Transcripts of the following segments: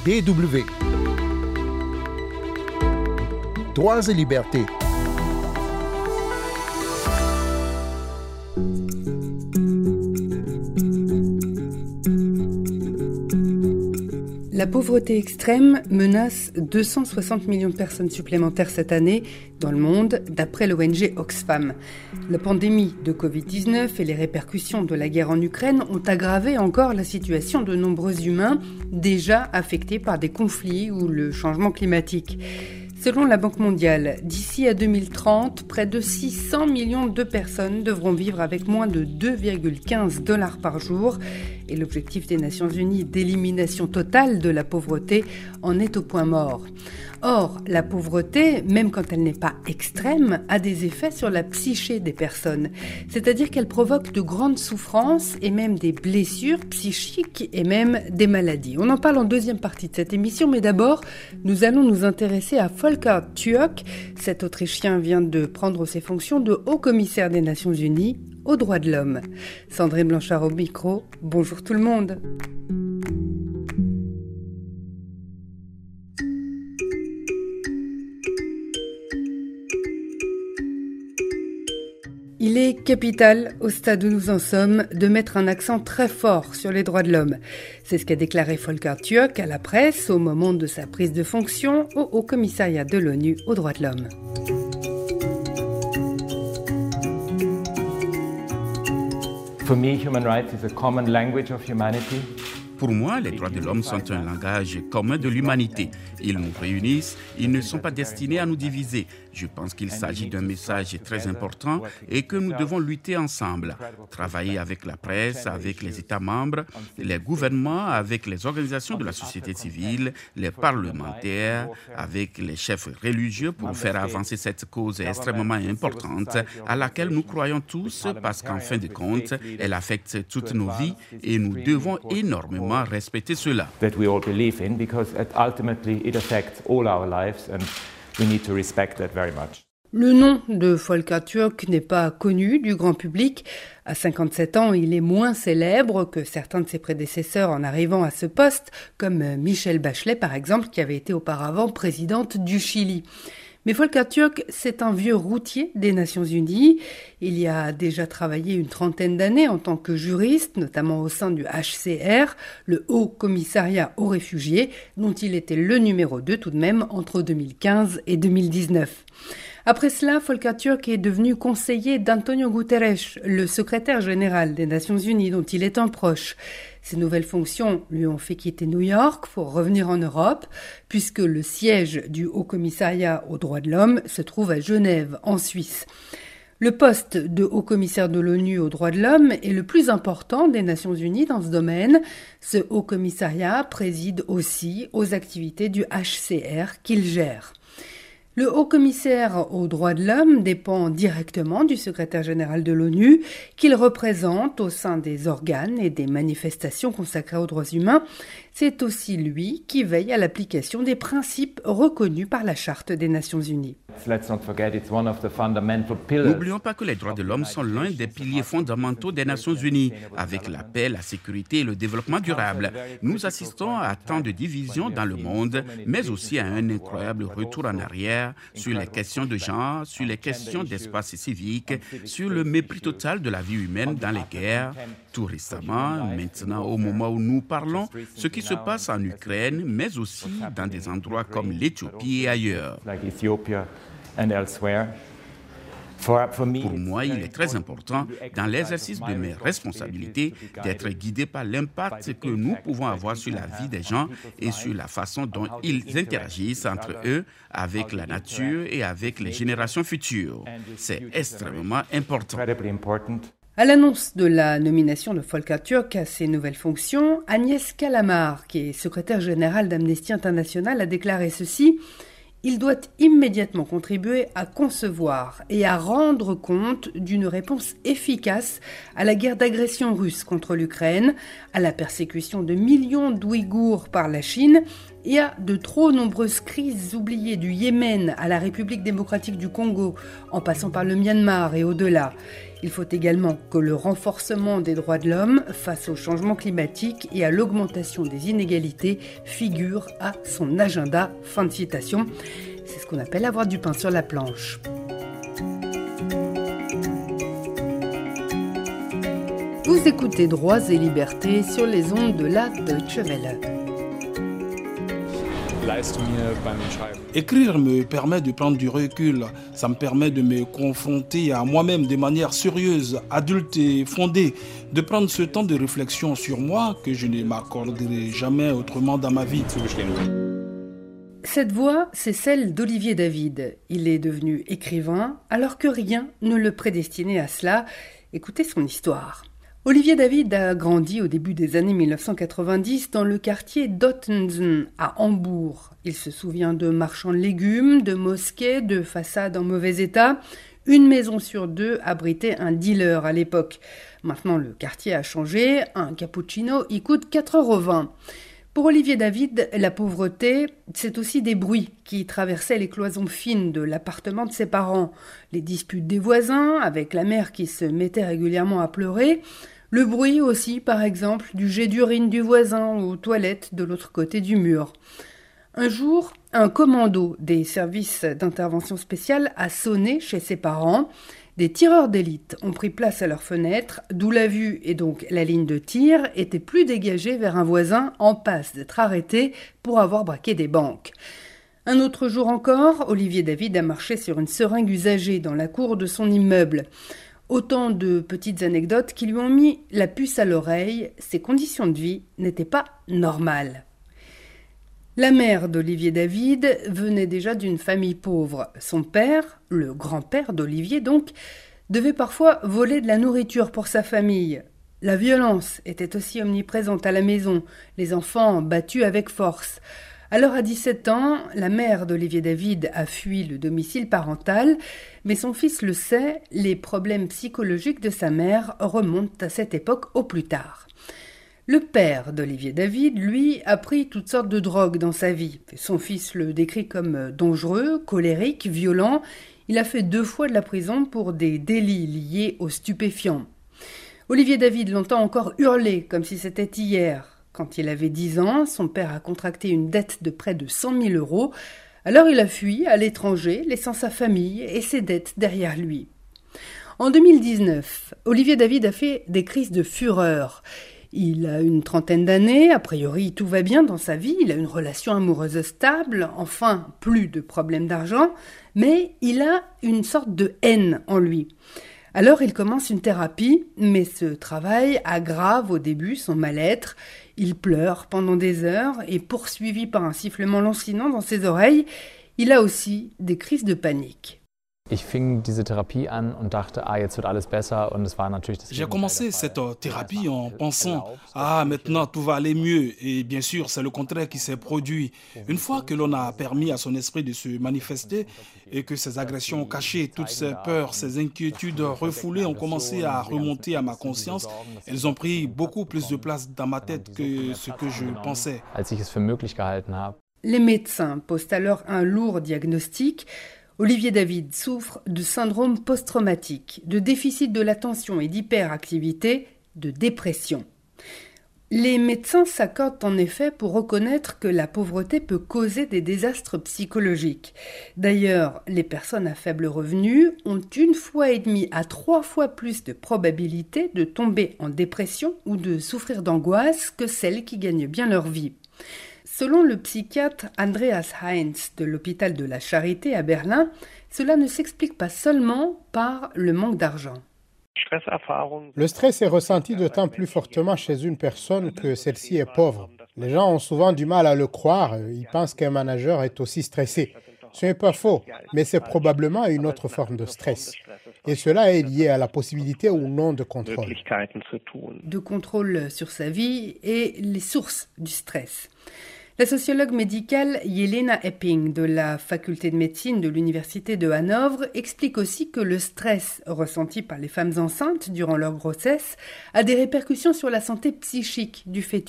DW. Droits et libertés. La pauvreté extrême menace 260 millions de personnes supplémentaires cette année dans le monde, d'après l'ONG Oxfam. La pandémie de Covid-19 et les répercussions de la guerre en Ukraine ont aggravé encore la situation de nombreux humains déjà affectés par des conflits ou le changement climatique. Selon la Banque mondiale, d'ici à 2030, près de 600 millions de personnes devront vivre avec moins de 2,15 $ par jour. Et l'objectif des Nations Unies d'élimination totale de la pauvreté en est au point mort. Or, la pauvreté, même quand elle n'est pas extrême, a des effets sur la psyché des personnes. C'est-à-dire qu'elle provoque de grandes souffrances et même des blessures psychiques et même des maladies. On en parle en deuxième partie de cette émission, mais d'abord, nous allons nous intéresser à Volker Türk. Cet Autrichien vient de prendre ses fonctions de haut-commissaire des Nations Unies aux droits de l'homme. Sandrine Blanchard au micro, bonjour tout le monde. Il est capital, au stade où nous en sommes, de mettre un accent très fort sur les droits de l'homme. C'est ce qu'a déclaré Volker Türk à la presse au moment de sa prise de fonction au Haut-Commissariat de l'ONU aux droits de l'homme. For me, human rights is a common language of humanity. Pour moi, les droits de l'homme sont un langage commun de l'humanité. Ils nous réunissent, ils ne sont pas destinés à nous diviser. Je pense qu'il s'agit d'un message très important et que nous devons lutter ensemble. Travailler avec la presse, avec les États membres, les gouvernements, avec les organisations de la société civile, les parlementaires, avec les chefs religieux pour faire avancer cette cause extrêmement importante à laquelle nous croyons tous parce qu'en fin de compte, elle affecte toutes nos vies et nous devons énormément respecter cela. That we all believe in, because ultimately it affects all our lives and we need to respect that very much. Le nom de Volker Türk n'est pas connu du grand public. À 57 ans, il est moins célèbre que certains de ses prédécesseurs en arrivant à ce poste, comme Michelle Bachelet par exemple, qui avait été auparavant présidente du Chili. Mais Volker Türk, c'est un vieux routier des Nations Unies. Il y a déjà travaillé une trentaine d'années en tant que juriste, notamment au sein du HCR, le Haut Commissariat aux réfugiés, dont il était le numéro 2 tout de même entre 2015 et 2019. Après cela, Volker Türk est devenu conseiller d'Antonio Guterres, le secrétaire général des Nations Unies, dont il est un proche. Ces nouvelles fonctions lui ont fait quitter New York pour revenir en Europe, puisque le siège du Haut Commissariat aux droits de l'homme se trouve à Genève, en Suisse. Le poste de haut-commissaire de l'ONU aux droits de l'homme est le plus important des Nations Unies dans ce domaine. Ce haut-commissariat préside aussi aux activités du HCR qu'il gère. Le haut-commissaire aux droits de l'homme dépend directement du secrétaire général de l'ONU, qu'il représente au sein des organes et des manifestations consacrées aux droits humains. C'est aussi lui qui veille à l'application des principes reconnus par la Charte des Nations Unies. N'oublions pas que les droits de l'homme sont l'un des piliers fondamentaux des Nations Unies, avec la paix, la sécurité et le développement durable. Nous assistons à tant de divisions dans le monde, mais aussi à un incroyable retour en arrière sur les questions de genre, sur les questions d'espace civique, sur le mépris total de la vie humaine dans les guerres. Tout récemment, maintenant au moment où nous parlons, ce qui se passe en Ukraine, mais aussi dans des endroits comme l'Éthiopie et ailleurs. Pour moi, il est très important, dans l'exercice de mes responsabilités, d'être guidé par l'impact que nous pouvons avoir sur la vie des gens et sur la façon dont ils interagissent entre eux, avec la nature et avec les générations futures. C'est extrêmement important. À l'annonce de la nomination de Volker Türk à ses nouvelles fonctions, Agnès Callamard, qui est secrétaire générale d'Amnesty International, a déclaré ceci: « Il doit immédiatement contribuer à concevoir et à rendre compte d'une réponse efficace à la guerre d'agression russe contre l'Ukraine, à la persécution de millions d'Ouïghours par la Chine Il y a de trop nombreuses crises oubliées, du Yémen à la République démocratique du Congo, en passant par le Myanmar et au-delà. Il faut également que le renforcement des droits de l'homme face au changement climatique et à l'augmentation des inégalités figure à son agenda. Fin de citation. C'est ce qu'on appelle avoir du pain sur la planche. Vous écoutez Droits et Libertés sur les ondes de la Deutsche Welle. Écrire me permet de prendre du recul. Ça me permet de me confronter à moi-même de manière sérieuse, adulte et fondée, de prendre ce temps de réflexion sur moi que je ne m'accorderai jamais autrement dans ma vie. Cette voix, c'est celle d'Olivier David. Il est devenu écrivain alors que rien ne le prédestinait à cela. Écoutez son histoire. Olivier David a grandi au début des années 1990 dans le quartier d'Ottensen à Hambourg. Il se souvient de marchands de légumes, de mosquées, de façades en mauvais état. Une maison sur deux abritait un dealer à l'époque. Maintenant, le quartier a changé. Un cappuccino y coûte 4,20 €. Pour Olivier David, la pauvreté, c'est aussi des bruits qui traversaient les cloisons fines de l'appartement de ses parents. Les disputes des voisins, avec la mère qui se mettait régulièrement à pleurer. Le bruit aussi, par exemple, du jet d'urine du voisin aux toilettes de l'autre côté du mur. Un jour, un commando des services d'intervention spéciale a sonné chez ses parents. Des tireurs d'élite ont pris place à leur fenêtre, d'où la vue et donc la ligne de tir étaient plus dégagées vers un voisin en passe d'être arrêté pour avoir braqué des banques. Un autre jour encore, Olivier David a marché sur une seringue usagée dans la cour de son immeuble. Autant de petites anecdotes qui lui ont mis la puce à l'oreille, ses conditions de vie n'étaient pas normales. La mère d'Olivier David venait déjà d'une famille pauvre. Son père, le grand-père d'Olivier donc, devait parfois voler de la nourriture pour sa famille. La violence était aussi omniprésente à la maison, les enfants battus avec force. Alors à 17 ans, la mère d'Olivier David a fui le domicile parental, mais son fils le sait, les problèmes psychologiques de sa mère remontent à cette époque au plus tard. Le père d'Olivier David, lui, a pris toutes sortes de drogues dans sa vie. Son fils le décrit comme dangereux, colérique, violent. Il a fait 2 fois de la prison pour des délits liés aux stupéfiants. Olivier David l'entend encore hurler comme si c'était hier. Quand il avait 10 ans, son père a contracté une dette de près de 100 000 €. Alors il a fui à l'étranger, laissant sa famille et ses dettes derrière lui. En 2019, Olivier David a fait des crises de fureur. Il a une trentaine d'années, a priori tout va bien dans sa vie, il a une relation amoureuse stable, enfin plus de problèmes d'argent, mais il a une sorte de haine en lui. Alors il commence une thérapie, mais ce travail aggrave au début son mal-être. Il pleure pendant des heures et poursuivi par un sifflement lancinant dans ses oreilles, il a aussi des crises de panique. J'ai commencé cette thérapie en pensant « Ah, maintenant tout va aller mieux » et bien sûr c'est le contraire qui s'est produit. Une fois que l'on a permis à son esprit de se manifester et que ses agressions cachées, toutes ses peurs, ses inquiétudes refoulées ont commencé à remonter à ma conscience, elles ont pris beaucoup plus de place dans ma tête que ce que je pensais. Les médecins posent alors un lourd diagnostic. Olivier David souffre de syndrome post-traumatique, de déficit de l'attention et d'hyperactivité, de dépression. Les médecins s'accordent en effet pour reconnaître que la pauvreté peut causer des désastres psychologiques. D'ailleurs, les personnes à faible revenu ont 1,5 fois à 3 fois plus de probabilité de tomber en dépression ou de souffrir d'angoisse que celles qui gagnent bien leur vie. Selon le psychiatre Andreas Heinz de l'hôpital de la Charité à Berlin, cela ne s'explique pas seulement par le manque d'argent. Le stress est ressenti d'autant plus fortement chez une personne que celle-ci est pauvre. Les gens ont souvent du mal à le croire, ils pensent qu'un manager est aussi stressé. Ce n'est pas faux, mais c'est probablement une autre forme de stress. Et cela est lié à la possibilité ou non de contrôle. De contrôle sur sa vie et les sources du stress. La sociologue médicale Jelena Epping de la faculté de médecine de l'université de Hanovre explique aussi que le stress ressenti par les femmes enceintes durant leur grossesse a des répercussions sur la santé psychique du fœtus.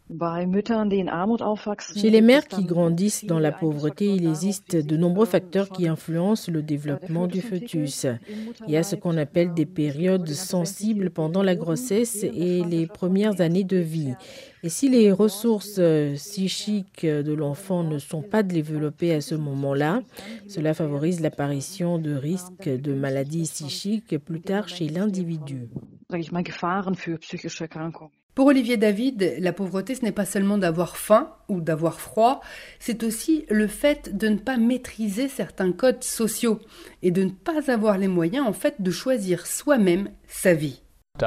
Chez les mères qui grandissent dans la pauvreté, il existe de nombreux facteurs qui influencent le développement du fœtus. Il y a ce qu'on appelle des périodes sensibles pendant la grossesse et les premières années de vie. Et si les ressources psychiques de l'enfant ne sont pas développées à ce moment-là, cela favorise l'apparition de risques de maladies psychiques plus tard chez l'individu. Pour Olivier David, la pauvreté, ce n'est pas seulement d'avoir faim ou d'avoir froid, c'est aussi le fait de ne pas maîtriser certains codes sociaux et de ne pas avoir les moyens, en fait, de choisir soi-même sa vie.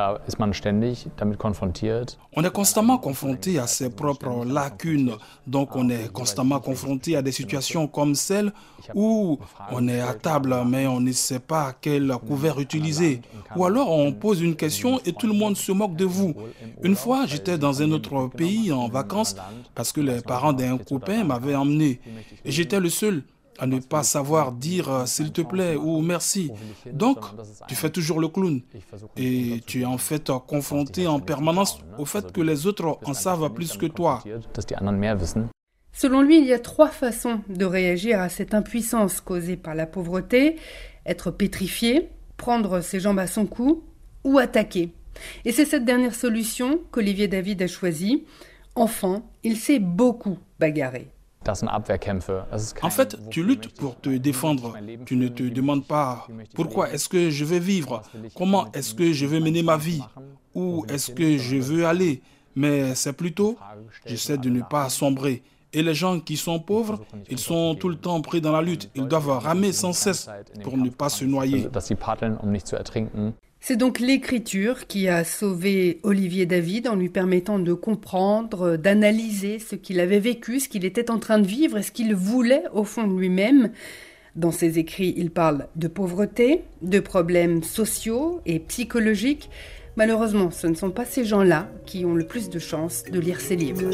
On est constamment confronté à ses propres lacunes, donc on est constamment confronté à des situations comme celle où on est à table mais on ne sait pas quel couvert utiliser. Ou alors on pose une question et tout le monde se moque de vous. Une fois, j'étais dans un autre pays en vacances parce que les parents d'un copain m'avaient emmené et j'étais le seul à ne pas savoir dire s'il te plaît ou merci. Donc, tu fais toujours le clown. Et tu es en fait confronté en permanence au fait que les autres en savent plus que toi. Selon lui, il y a 3 façons de réagir à cette impuissance causée par la pauvreté. Être pétrifié, prendre ses jambes à son cou ou attaquer. Et c'est cette dernière solution qu'Olivier David a choisie. Enfant, il s'est beaucoup bagarré. En fait, tu luttes pour te défendre. Tu ne te demandes pas pourquoi est-ce que je vais vivre, comment est-ce que je vais mener ma vie, où est-ce que je veux aller. Mais c'est plutôt, j'essaie de ne pas sombrer. Et les gens qui sont pauvres, ils sont tout le temps pris dans la lutte. Ils doivent ramer sans cesse pour ne pas se noyer. C'est donc l'écriture qui a sauvé Olivier David en lui permettant de comprendre, d'analyser ce qu'il avait vécu, ce qu'il était en train de vivre et ce qu'il voulait au fond de lui-même. Dans ses écrits, il parle de pauvreté, de problèmes sociaux et psychologiques. Malheureusement, ce ne sont pas ces gens-là qui ont le plus de chances de lire ses livres.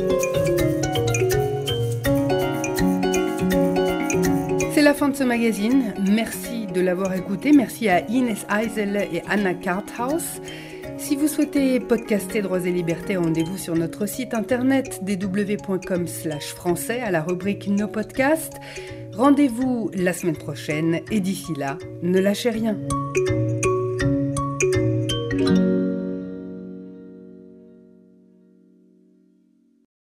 C'est la fin de ce magazine. Merci de l'avoir écouté. Merci à Ines Eisele et Anna Karthaus. Si vous souhaitez podcaster Droits et Libertés, rendez-vous sur notre site internet dw.com/français à la rubrique Nos podcasts. Rendez-vous la semaine prochaine et d'ici là, ne lâchez rien.